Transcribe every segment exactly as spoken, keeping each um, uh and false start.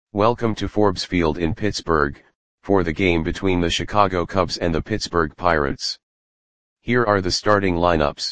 Welcome to Forbes Field in Pittsburgh, for the game between the Chicago Cubs and the Pittsburgh Pirates. Here are the starting lineups.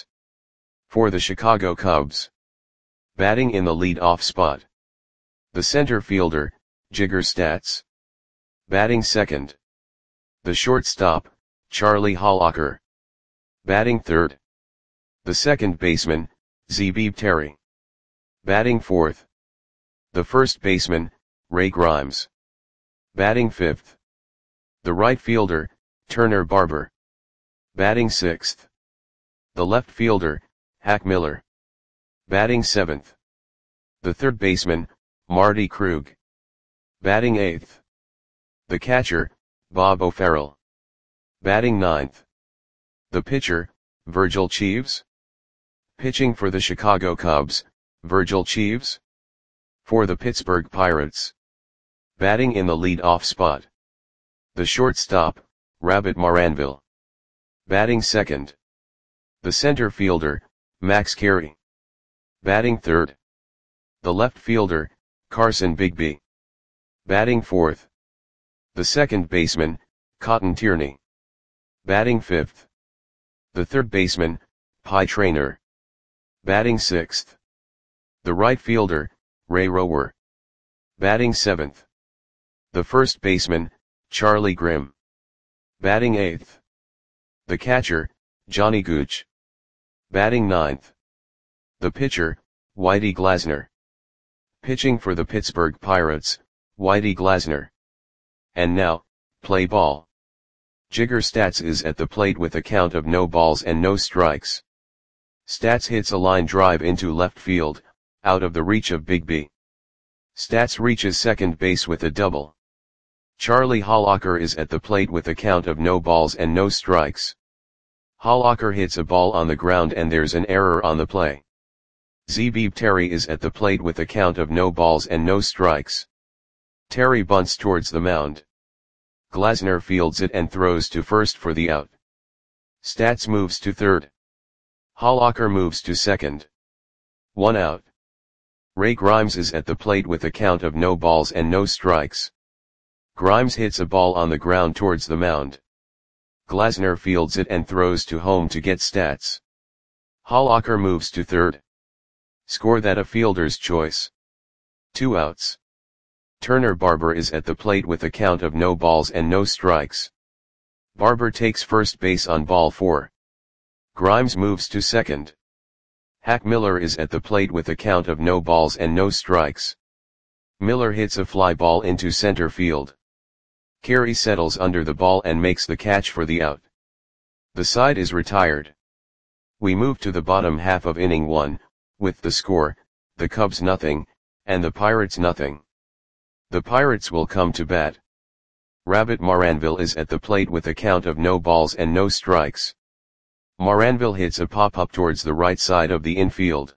For the Chicago Cubs. Batting in the lead-off spot. The center fielder, Jigger Statz. Batting second. The shortstop, Charlie Hollacker. Batting third. The second baseman, Zebib Terry. Batting fourth. The first baseman, Ray Grimes. Batting fifth. The right fielder, Turner Barber. Batting sixth. The left fielder, Hack Miller. Batting seventh. The third baseman, Marty Krug. Batting eighth. The catcher, Bob O'Farrell. Batting ninth. The pitcher, Virgil Cheeves. Pitching for the Chicago Cubs, Virgil Cheeves. For the Pittsburgh Pirates. Batting in the lead-off spot. The shortstop, Rabbit Maranville. Batting second. The center fielder, Max Carey. Batting third. The left fielder, Carson Bigby. Batting fourth. The second baseman, Cotton Tierney. Batting fifth. The third baseman, Pie Traynor. Batting sixth. The right fielder, Ray Rower. Batting seventh. The first baseman, Charlie Grimm. Batting eighth. The catcher, Johnny Gooch. Batting ninth. The pitcher, Whitey Glasner. Pitching for the Pittsburgh Pirates, Whitey Glasner. And now, play ball. Jigger Statz is at the plate with a count of no balls and no strikes. Statz hits a line drive into left field, out of the reach of Bigby. Statz reaches second base with a double. Charlie Hollacker is at the plate with a count of no balls and no strikes. Hollacker hits a ball on the ground and there's an error on the play. Zebib Terry is at the plate with a count of no balls and no strikes. Terry bunts towards the mound. Glasner fields it and throws to first for the out. Statz moves to third. Hollacker moves to second. One out. Ray Grimes is at the plate with a count of no balls and no strikes. Grimes hits a ball on the ground towards the mound. Glasner fields it and throws to home to get Statz. Hollacker moves to third. Score that a fielder's choice. Two outs. Turner Barber is at the plate with a count of no balls and no strikes. Barber takes first base on ball four. Grimes moves to second. Hack Miller is at the plate with a count of no balls and no strikes. Miller hits a fly ball into center field. Carey settles under the ball and makes the catch for the out. The side is retired. We move to the bottom half of inning one, with the score, the Cubs nothing, and the Pirates nothing. The Pirates will come to bat. Rabbit Maranville is at the plate with a count of no balls and no strikes. Maranville hits a pop-up towards the right side of the infield.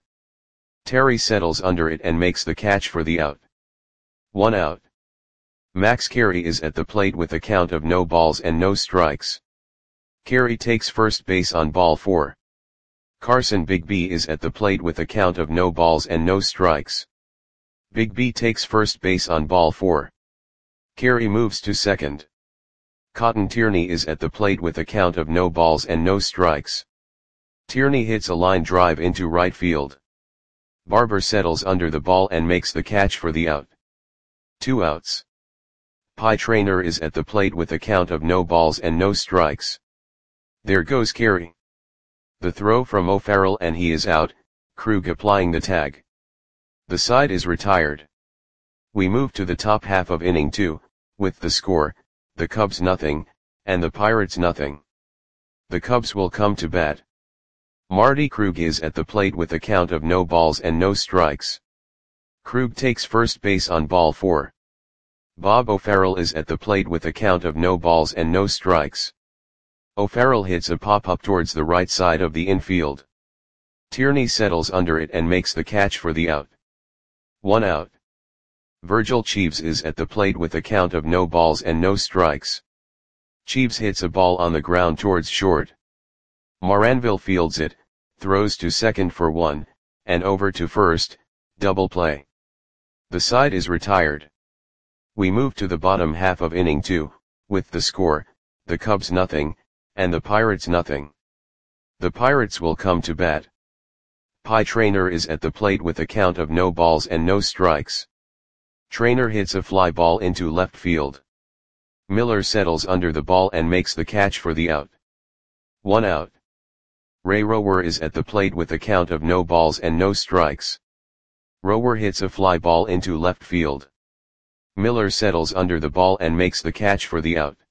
Terry settles under it and makes the catch for the out. One out. Max Carey is at the plate with a count of no balls and no strikes. Carey takes first base on ball four. Carson Bigby is at the plate with a count of no balls and no strikes. Bigby takes first base on ball four. Carey moves to second. Cotton Tierney is at the plate with a count of no balls and no strikes. Tierney hits a line drive into right field. Barber settles under the ball and makes the catch for the out. Two outs. Pie Traynor is at the plate with a count of no balls and no strikes. There goes Carey. The throw from O'Farrell and he is out, Krug applying the tag. The side is retired. We move to the top half of inning two, with the score, the Cubs nothing, and the Pirates nothing. The Cubs will come to bat. Marty Krug is at the plate with a count of no balls and no strikes. Krug takes first base on ball four. Bob O'Farrell is at the plate with a count of no balls and no strikes. O'Farrell hits a pop-up towards the right side of the infield. Tierney settles under it and makes the catch for the out. One out. Virgil Cheeves is at the plate with a count of no balls and no strikes. Cheeves hits a ball on the ground towards short. Maranville fields it, throws to second for one, and over to first, double play. The side is retired. We move to the bottom half of inning two, with the score, the Cubs nothing, and the Pirates nothing. The Pirates will come to bat. Pie Traynor is at the plate with a count of no balls and no strikes. Traynor hits a fly ball into left field. Miller settles under the ball and makes the catch for the out. One out. Ray Rower is at the plate with a count of no balls and no strikes. Rower hits a fly ball into left field. Miller settles under the ball and makes the catch for the out.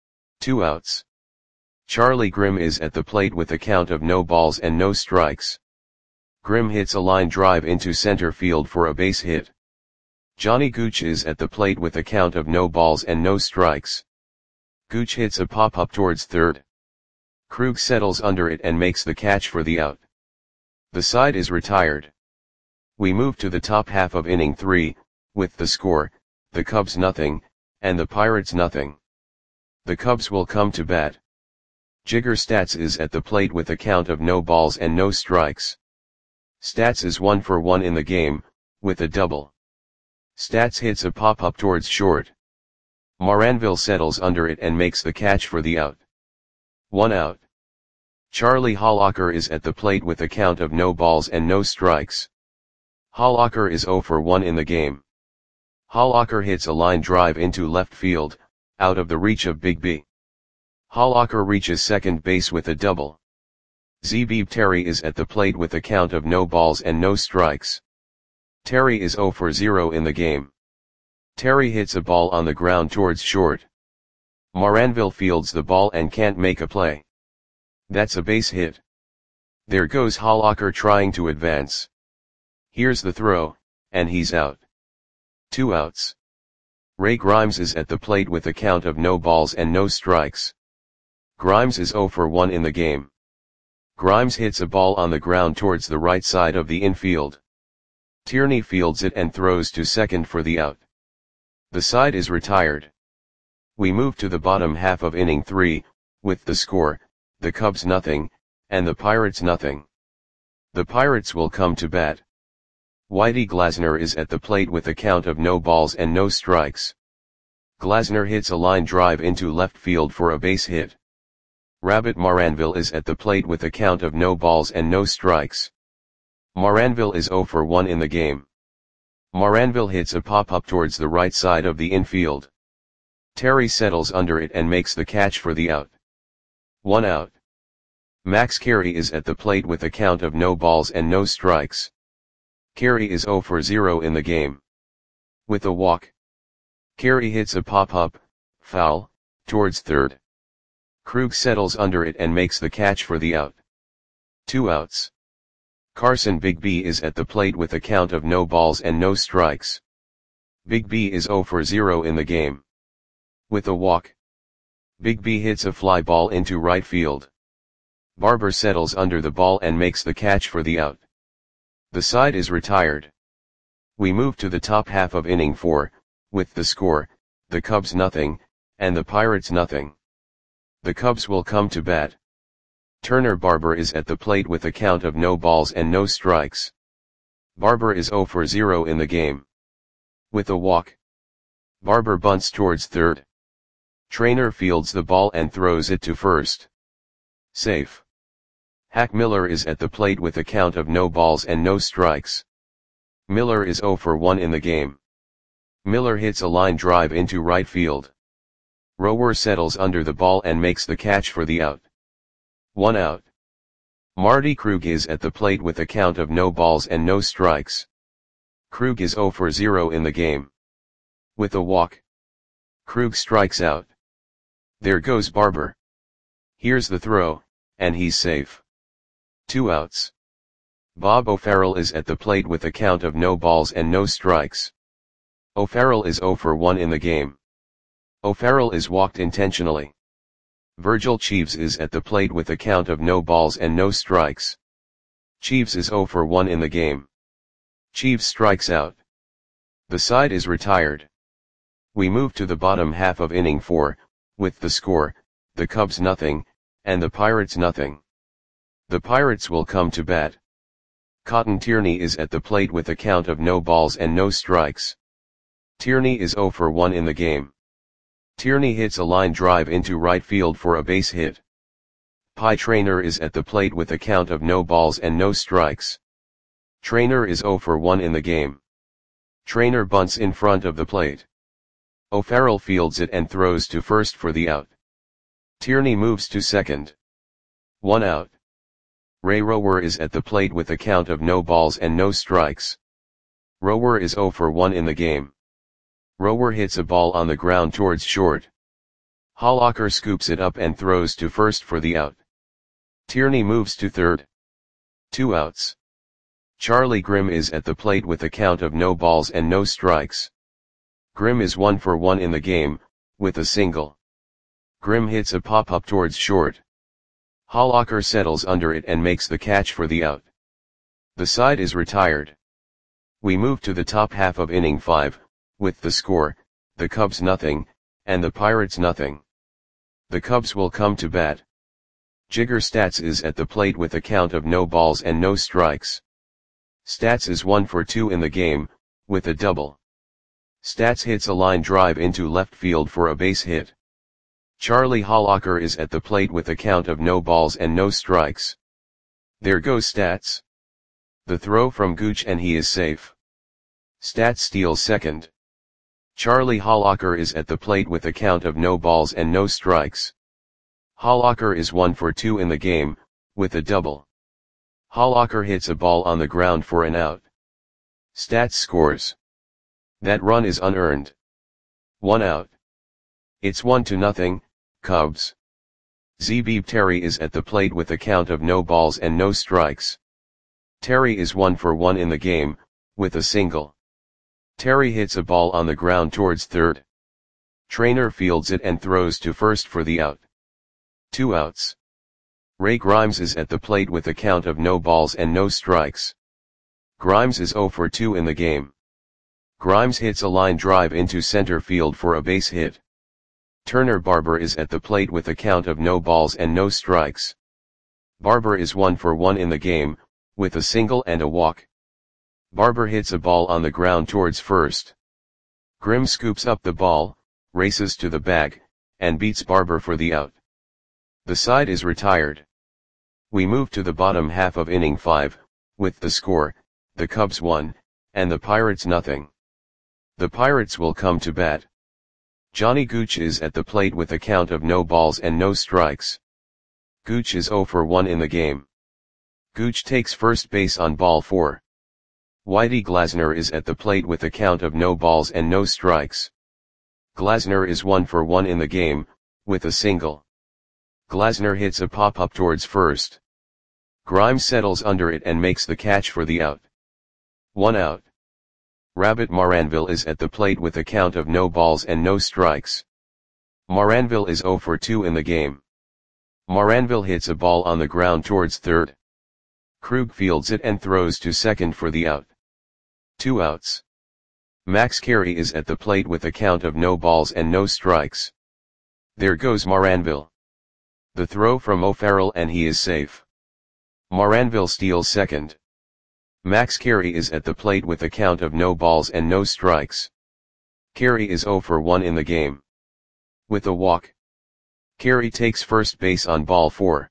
Two outs. Charlie Grimm is at the plate with a count of no balls and no strikes. Grimm hits a line drive into center field for a base hit. Johnny Gooch is at the plate with a count of no balls and no strikes. Gooch hits a pop-up towards third. Krug settles under it and makes the catch for the out. The side is retired. We move to the top half of inning three, with the score, the Cubs nothing, and the Pirates nothing. The Cubs will come to bat. Jigger Stats is at the plate with a count of no balls and no strikes. Stats is one for one in the game, with a double. Stats hits a pop-up towards short. Moranville settles under it and makes the catch for the out. One out. Charlie Hollacker is at the plate with a count of no balls and no strikes. Hollacker is zero for one in the game. Hollacker hits a line drive into left field, out of the reach of Big B. Hollacker reaches second base with a double. Zeebeeb Terry is at the plate with a count of no balls and no strikes. Terry is zero for zero in the game. Terry hits a ball on the ground towards short. Moranville fields the ball and can't make a play. That's a base hit. There goes Hollacker trying to advance. Here's the throw, and he's out. Two outs. Ray Grimes is at the plate with a count of no balls and no strikes. Grimes is zero for one in the game. Grimes hits a ball on the ground towards the right side of the infield. Tierney fields it and throws to second for the out. The side is retired. We move to the bottom half of inning three, with the score, the Cubs nothing, and the Pirates nothing. The Pirates will come to bat. Whitey Glasner is at the plate with a count of no balls and no strikes. Glasner hits a line drive into left field for a base hit. Rabbit Moranville is at the plate with a count of no balls and no strikes. Moranville is zero for one in the game. Moranville hits a pop-up towards the right side of the infield. Terry settles under it and makes the catch for the out. One out. Max Carey is at the plate with a count of no balls and no strikes. Carey is zero for zero in the game. With a walk. Carey hits a pop-up, foul, towards third. Krug settles under it and makes the catch for the out. Two outs. Carson Big B is at the plate with a count of no balls and no strikes. Big B is zero for zero in the game. With a walk. Big B hits a fly ball into right field. Barber settles under the ball and makes the catch for the out. The side is retired. We move to the top half of inning four, with the score, the Cubs nothing, and the Pirates nothing. The Cubs will come to bat. Turner Barber is at the plate with a count of no balls and no strikes. Barber is zero for zero in the game. With a walk. Barber bunts towards third. Traynor fields the ball and throws it to first. Safe. Hack Miller is at the plate with a count of no balls and no strikes. Miller is zero for one in the game. Miller hits a line drive into right field. Rower settles under the ball and makes the catch for the out. One out. Marty Krug is at the plate with a count of no balls and no strikes. Krug is zero for zero in the game. With a walk. Krug strikes out. There goes Barber. Here's the throw, and he's safe. Two outs. Bob O'Farrell is at the plate with a count of no balls and no strikes. O'Farrell is zero for one in the game. O'Farrell is walked intentionally. Virgil Cheeves is at the plate with a count of no balls and no strikes. Cheeves is zero for one in the game. Cheeves strikes out. The side is retired. We move to the bottom half of inning four, with the score, the Cubs nothing, and the Pirates nothing. The Pirates will come to bat. Cotton Tierney is at the plate with a count of no balls and no strikes. Tierney is zero for one in the game. Tierney hits a line drive into right field for a base hit. Pie Traynor is at the plate with a count of no balls and no strikes. Traynor is zero for one in the game. Traynor bunts in front of the plate. O'Farrell fields it and throws to first for the out. Tierney moves to second. One out. Ray Rower is at the plate with a count of no balls and no strikes. Rower is zero for one in the game. Rower hits a ball on the ground towards short. Holocker scoops it up and throws to first for the out. Tierney moves to third. Two outs. Charlie Grimm is at the plate with a count of no balls and no strikes. Grimm is one for one in the game, with a single. Grimm hits a pop-up towards short. Holocker settles under it and makes the catch for the out. The side is retired. We move to the top half of inning five, with the score, the Cubs nothing, and the Pirates nothing. The Cubs will come to bat. Jigger Stats is at the plate with a count of no balls and no strikes. Stats is one for two in the game, with a double. Stats hits a line drive into left field for a base hit. Charlie Holocker is at the plate with a count of no balls and no strikes. There goes Stats. The throw from Gooch and he is safe. Stats steals second. Charlie Holocker is at the plate with a count of no balls and no strikes. Holocker is one for two in the game, with a double. Holocker hits a ball on the ground for an out. Stats scores. That run is unearned. One out. It's one to nothing, Cubs. Zebib Terry is at the plate with a count of no balls and no strikes. Terry is one for one in the game, with a single. Terry hits a ball on the ground towards third. Traynor fields it and throws to first for the out. Two outs. Ray Grimes is at the plate with a count of no balls and no strikes. Grimes is zero for two in the game. Grimes hits a line drive into center field for a base hit. Turner Barber is at the plate with a count of no balls and no strikes. Barber is one for one in the game, with a single and a walk. Barber hits a ball on the ground towards first. Grimm scoops up the ball, races to the bag, and beats Barber for the out. The side is retired. We move to the bottom half of inning five, with the score, the Cubs one, and the Pirates nothing. The Pirates will come to bat. Johnny Gooch is at the plate with a count of no balls and no strikes. Gooch is zero for one in the game. Gooch takes first base on ball four. Whitey Glasner is at the plate with a count of no balls and no strikes. Glasner is one for one in the game, with a single. Glasner hits a pop-up towards first. Grimes settles under it and makes the catch for the out. One out. Rabbit Maranville is at the plate with a count of no balls and no strikes. Maranville is zero for two in the game. Maranville hits a ball on the ground towards third. Krug fields it and throws to second for the out. Two outs. Max Carey is at the plate with a count of no balls and no strikes. There goes Maranville. The throw from O'Farrell and he is safe. Maranville steals second. Max Carey is at the plate with a count of no balls and no strikes. Carey is zero for one in the game. With a walk. Carey takes first base on ball four.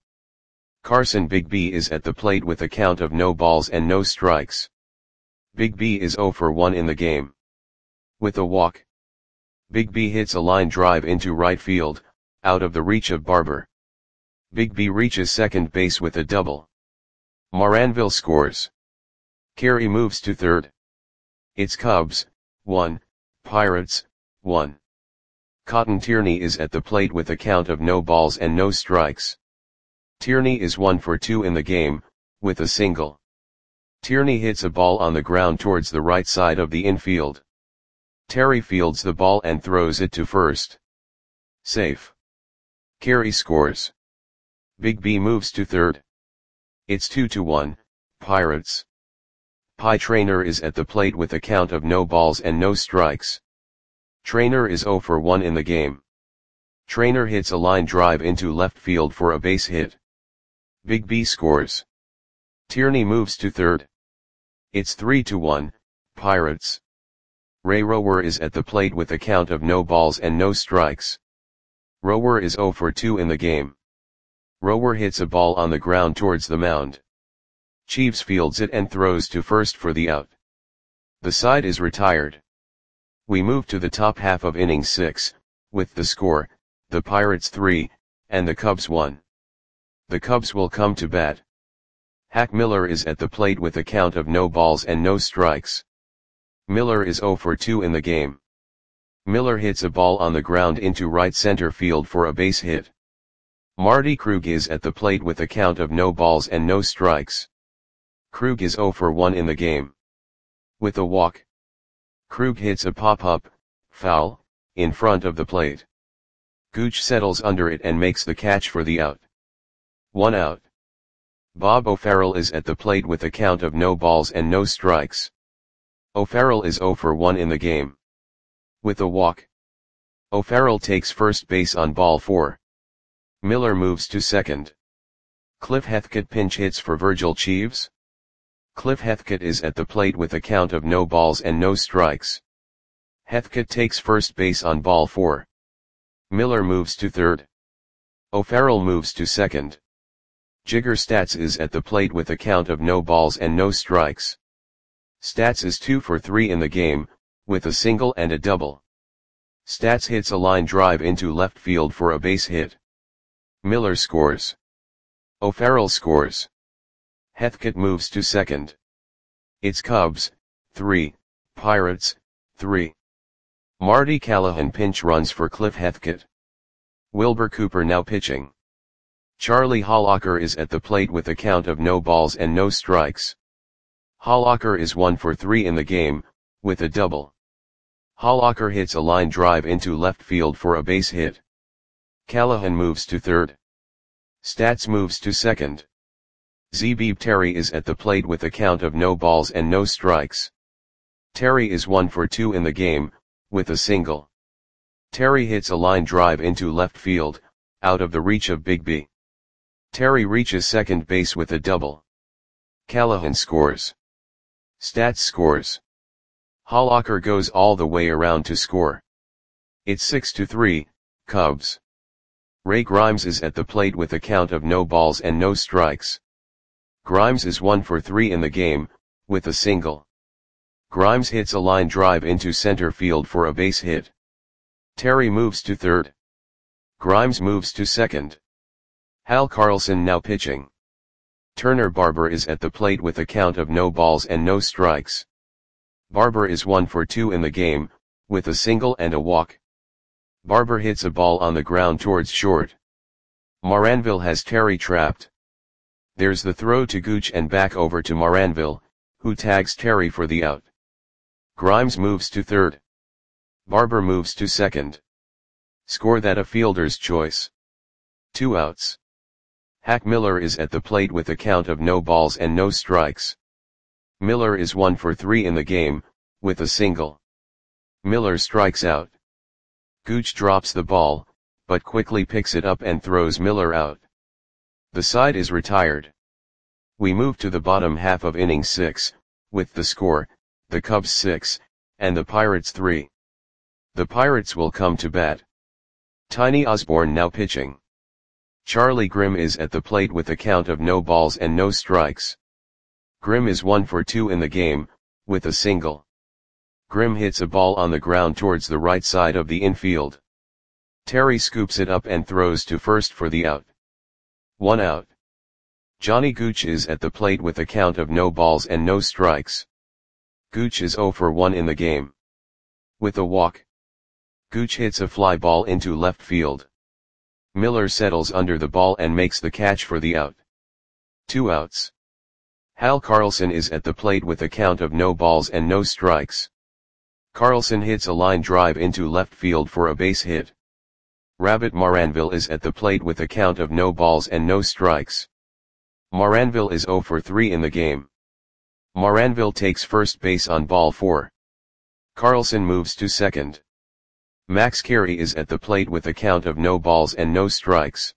Carson Big B is at the plate with a count of no balls and no strikes. Big B is zero for one in the game. With a walk. Big B hits a line drive into right field, out of the reach of Barber. Big B reaches second base with a double. Maranville scores. Carey moves to third. It's Cubs, one, Pirates, one. Cotton Tierney is at the plate with a count of no balls and no strikes. Tierney is one for two in the game, with a single. Tierney hits a ball on the ground towards the right side of the infield. Terry fields the ball and throws it to first. Safe. Carey scores. Big B moves to third. It's two to one, Pirates. Pie Traynor is at the plate with a count of no balls and no strikes. Traynor is zero for one in the game. Traynor hits a line drive into left field for a base hit. Big B scores. Tierney moves to third. It's three to one, Pirates. Ray Rower is at the plate with a count of no balls and no strikes. Rower is zero for two in the game. Rower hits a ball on the ground towards the mound. Cheeves fields it and throws to first for the out. The side is retired. We move to the top half of inning six, with the score, the Pirates three, and the Cubs one. The Cubs will come to bat. Hack Miller is at the plate with a count of no balls and no strikes. Miller is zero for two in the game. Miller hits a ball on the ground into right center field for a base hit. Marty Krug is at the plate with a count of no balls and no strikes. Krug is zero for one in the game. With a walk, Krug hits a pop-up, foul, in front of the plate. Gooch settles under it and makes the catch for the out. One out. Bob O'Farrell is at the plate with a count of no balls and no strikes. O'Farrell is zero for one in the game. With a walk, O'Farrell takes first base on ball four. Miller moves to second. Cliff Heathcote pinch hits for Virgil Cheeves. Cliff Heathcote is at the plate with a count of no balls and no strikes. Heathcote takes first base on ball four. Miller moves to third. O'Farrell moves to second. Jigger Stats is at the plate with a count of no balls and no strikes. Stats is two for three in the game, with a single and a double. Stats hits a line drive into left field for a base hit. Miller scores. O'Farrell scores. Heathcote moves to second. It's Cubs, three, Pirates, three. Marty Callahan pinch runs for Cliff Heathcote. Wilbur Cooper now pitching. Charlie Hollacker is at the plate with a count of no balls and no strikes. Hollacker is one for three in the game, with a double. Hollacker hits a line drive into left field for a base hit. Callahan moves to third. Stats moves to second. Zeebeeb Terry is at the plate with a count of no balls and no strikes. Terry is one for two in the game, with a single. Terry hits a line drive into left field, out of the reach of Big B. Terry reaches second base with a double. Callahan scores. Stats scores. Hollacker goes all the way around to score. It's six to three, Cubs. Ray Grimes is at the plate with a count of no balls and no strikes. Grimes is one for three in the game, with a single. Grimes hits a line drive into center field for a base hit. Terry moves to third. Grimes moves to second. Hal Carlson now pitching. Turner Barber is at the plate with a count of no balls and no strikes. Barber is one for two in the game, with a single and a walk. Barber hits a ball on the ground towards short. Moranville has Terry trapped. There's the throw to Gooch and back over to Moranville, who tags Terry for the out. Grimes moves to third. Barber moves to second. Score that a fielder's choice. Two outs. Hack Miller is at the plate with a count of no balls and no strikes. Miller is one for three in the game, with a single. Miller strikes out. Gooch drops the ball, but quickly picks it up and throws Miller out. The side is retired. We move to the bottom half of inning six, with the score, the Cubs six, and the Pirates three. The Pirates will come to bat. Tiny Osborne now pitching. Charlie Grimm is at the plate with a count of no balls and no strikes. Grimm is one for two in the game, with a single. Grimm hits a ball on the ground towards the right side of the infield. Terry scoops it up and throws to first for the out. One out. Johnny Gooch is at the plate with a count of no balls and no strikes. Gooch is zero for one in the game. With a walk, Gooch hits a fly ball into left field. Miller settles under the ball and makes the catch for the out. Two outs. Hal Carlson is at the plate with a count of no balls and no strikes. Carlson hits a line drive into left field for a base hit. Rabbit Moranville is at the plate with a count of no balls and no strikes. Moranville is zero for three in the game. Moranville takes first base on ball four. Carlson moves to second. Max Carey is at the plate with a count of no balls and no strikes.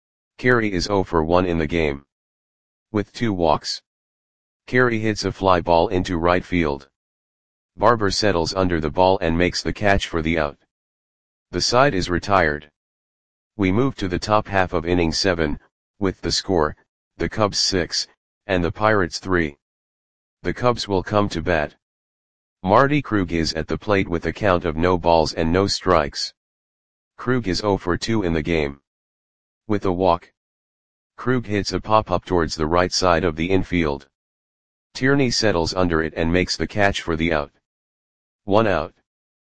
Carey is zero for one in the game. With two walks, Carey hits a fly ball into right field. Barber settles under the ball and makes the catch for the out. The side is retired. We move to the top half of inning seven, with the score, the Cubs six, and the Pirates three. The Cubs will come to bat. Marty Krug is at the plate with a count of no balls and no strikes. Krug is zero for two in the game. With a walk, Krug hits a pop-up towards the right side of the infield. Tierney settles under it and makes the catch for the out. One out.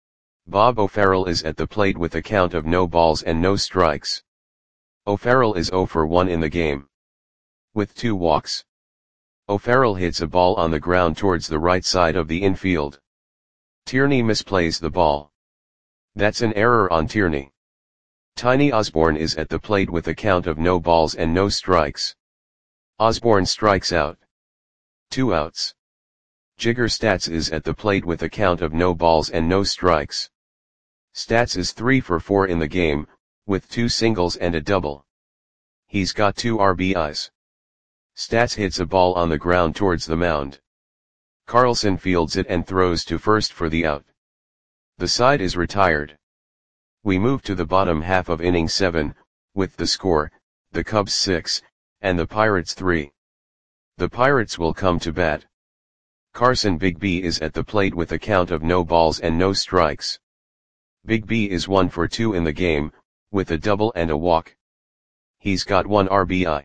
Bob O'Farrell is at the plate with a count of no balls and no strikes. O'Farrell is zero for one in the game. With two walks, O'Farrell hits a ball on the ground towards the right side of the infield. Tierney misplays the ball. That's an error on Tierney. Tiny Osborne is at the plate with a count of no balls and no strikes. Osborne strikes out. Two outs. Jigger Stats is at the plate with a count of no balls and no strikes. Stats is three for four in the game, with two singles and a double. He's got two R B Is. Stats hits a ball on the ground towards the mound. Carlson fields it and throws to first for the out. The side is retired. We move to the bottom half of inning seven, with the score, the Cubs six, and the Pirates three. The Pirates will come to bat. Carson Big B is at the plate with a count of no balls and no strikes. Big B is one for two in the game, with a double and a walk. He's got one R B I.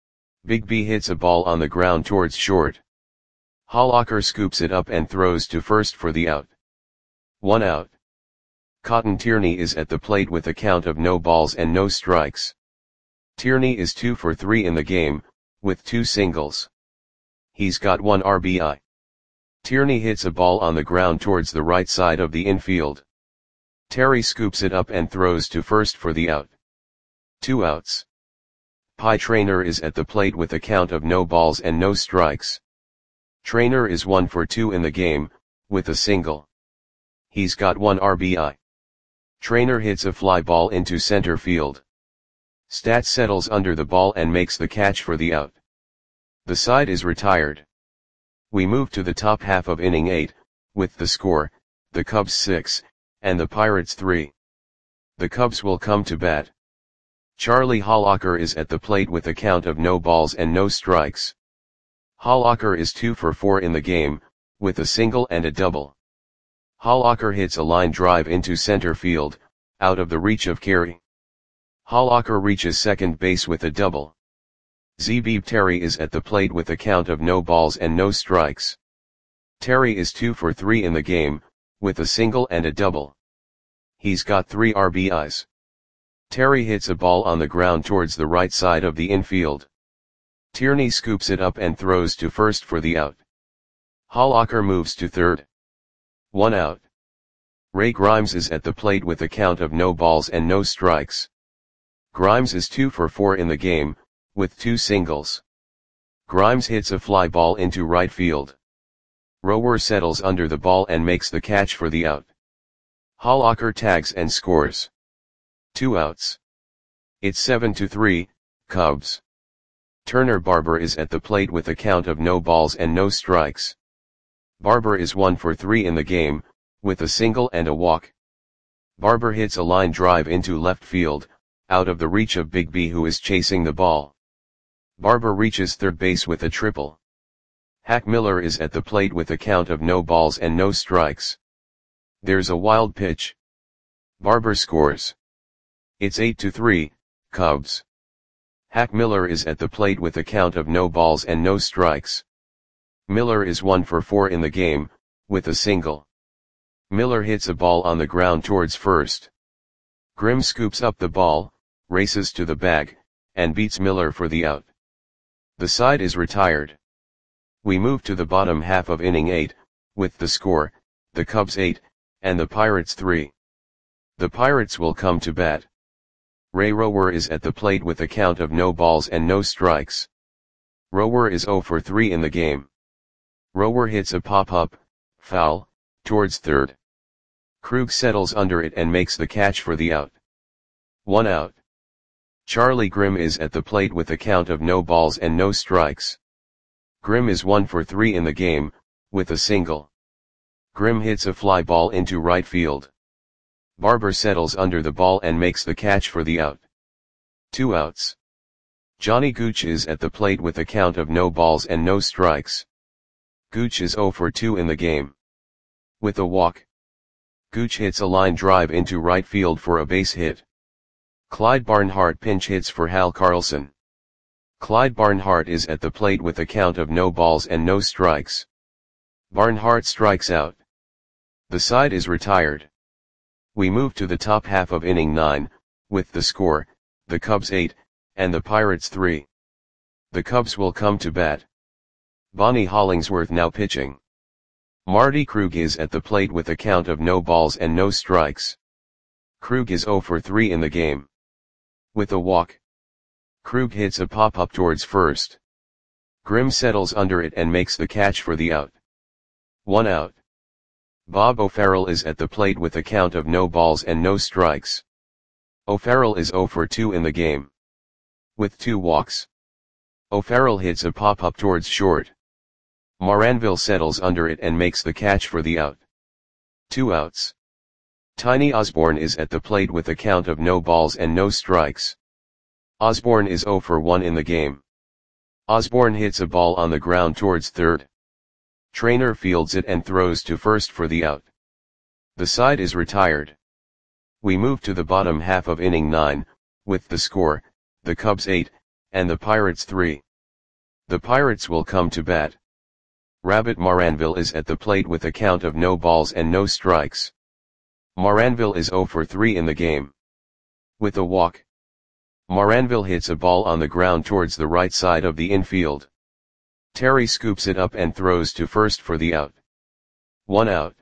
Big B hits a ball on the ground towards short. Hollacker scoops it up and throws to first for the out. One out. Cotton Tierney is at the plate with a count of no balls and no strikes. Tierney is two for three in the game, with two singles. He's got one R B I. Tierney hits a ball on the ground towards the right side of the infield. Terry scoops it up and throws to first for the out. Two outs. Pie Traynor is at the plate with a count of no balls and no strikes. Traynor is one for two in the game, with a single. He's got one R B I. Traynor hits a fly ball into center field. Stats settles under the ball and makes the catch for the out. The side is retired. We move to the top half of inning eight, with the score, the Cubs six, and the Pirates three. The Cubs will come to bat. Charlie Hollacker is at the plate with a count of no balls and no strikes. Hollacker is two for four in the game, with a single and a double. Hollacker hits a line drive into center field, out of the reach of Carey. Hollacker reaches second base with a double. Zebib Terry is at the plate with a count of no balls and no strikes. Terry is two for three in the game, with a single and a double. He's got three R B Is. Terry hits a ball on the ground towards the right side of the infield. Tierney scoops it up and throws to first for the out. Hollacker moves to third. One out. Ray Grimes is at the plate with a count of no balls and no strikes. Grimes is two for four in the game, with two singles. Grimes hits a fly ball into right field. Rower settles under the ball and makes the catch for the out. Hollacker tags and scores. Two outs. It's seven to three, Cubs. Turner Barber is at the plate with a count of no balls and no strikes. Barber is one for three in the game, with a single and a walk. Barber hits a line drive into left field, out of the reach of Big B who is chasing the ball. Barber reaches third base with a triple. Hack Miller is at the plate with a count of no balls and no strikes. There's a wild pitch. Barber scores. It's eight to three, Cubs. Hack Miller is at the plate with a count of no balls and no strikes. Miller is one for four in the game, with a single. Miller hits a ball on the ground towards first. Grimm scoops up the ball, races to the bag, and beats Miller for the out. The side is retired. We move to the bottom half of inning eight, with the score, the Cubs eight, and the Pirates three. The Pirates will come to bat. Ray Rower is at the plate with a count of no balls and no strikes. Rower is zero for three in the game. Rower hits a pop-up, foul, towards third. Krug settles under it and makes the catch for the out. One out. Charlie Grimm is at the plate with a count of no balls and no strikes. Grimm is one for three in the game, with a single. Grimm hits a fly ball into right field. Barber settles under the ball and makes the catch for the out. Two outs. Johnny Gooch is at the plate with a count of no balls and no strikes. Gooch is oh for two in the game. With a walk. Gooch hits a line drive into right field for a base hit. Clyde Barnhart pinch hits for Hal Carlson. Clyde Barnhart is at the plate with a count of no balls and no strikes. Barnhart strikes out. The side is retired. We move to the top half of inning nine, with the score, the Cubs eight, and the Pirates three. The Cubs will come to bat. Bonnie Hollingsworth now pitching. Marty Krug is at the plate with a count of no balls and no strikes. Krug is oh for three in the game. With a walk. Krug hits a pop-up towards first. Grimm settles under it and makes the catch for the out. One out. Bob O'Farrell is at the plate with a count of no balls and no strikes. O'Farrell is oh for two in the game. With two walks. O'Farrell hits a pop-up towards short. Moranville settles under it and makes the catch for the out. Two outs. Tiny Osborne is at the plate with a count of no balls and no strikes. Osborne is oh for one in the game. Osborne hits a ball on the ground towards third. Trainer fields it and throws to first for the out. The side is retired. We move to the bottom half of inning nine, with the score, the Cubs eight, and the Pirates three. The Pirates will come to bat. Rabbit Moranville is at the plate with a count of no balls and no strikes. Moranville is oh for three in the game. With a walk. Moranville hits a ball on the ground towards the right side of the infield. Terry scoops it up and throws to first for the out. One out.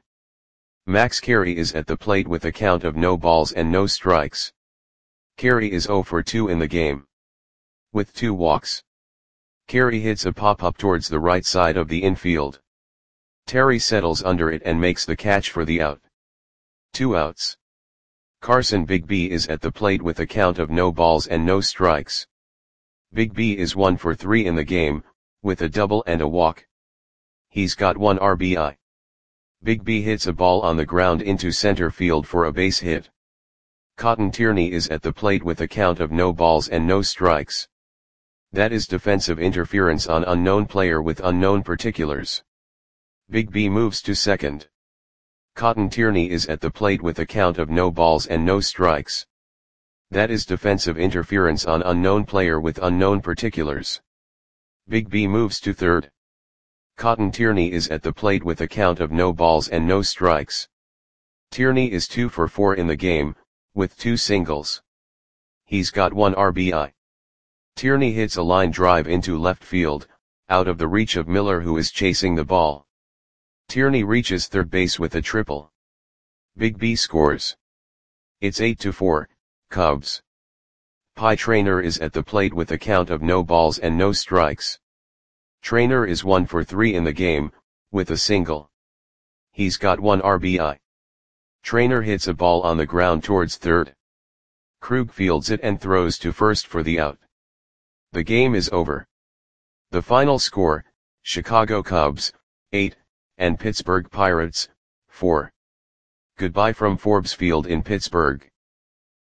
Max Carey is at the plate with a count of no balls and no strikes. Carey is oh for two in the game. With two walks. Carey hits a pop-up towards the right side of the infield. Terry settles under it and makes the catch for the out. Two outs. Carson Bigby is at the plate with a count of no balls and no strikes. Bigby is one for three in the game, with a double and a walk. He's got one R B I. Bigby hits a ball on the ground into center field for a base hit. Cotton Tierney is at the plate with a count of no balls and no strikes. That is defensive interference on unknown player with unknown particulars. Bigby moves to second. Cotton Tierney is at the plate with a count of no balls and no strikes. That is defensive interference on unknown player with unknown particulars. Bigby moves to third. Cotton Tierney is at the plate with a count of no balls and no strikes. Tierney is two for four in the game, with two singles. He's got one R B I. Tierney hits a line drive into left field, out of the reach of Miller who is chasing the ball. Tierney reaches third base with a triple. Bigby scores. It's eight to four, Cubs. Pie Traynor is at the plate with a count of no balls and no strikes. Traynor is one for three in the game, with a single. He's got one R B I. Traynor hits a ball on the ground towards third. Krug fields it and throws to first for the out. The game is over. The final score, Chicago Cubs, eight, and Pittsburgh Pirates, four. Goodbye from Forbes Field in Pittsburgh.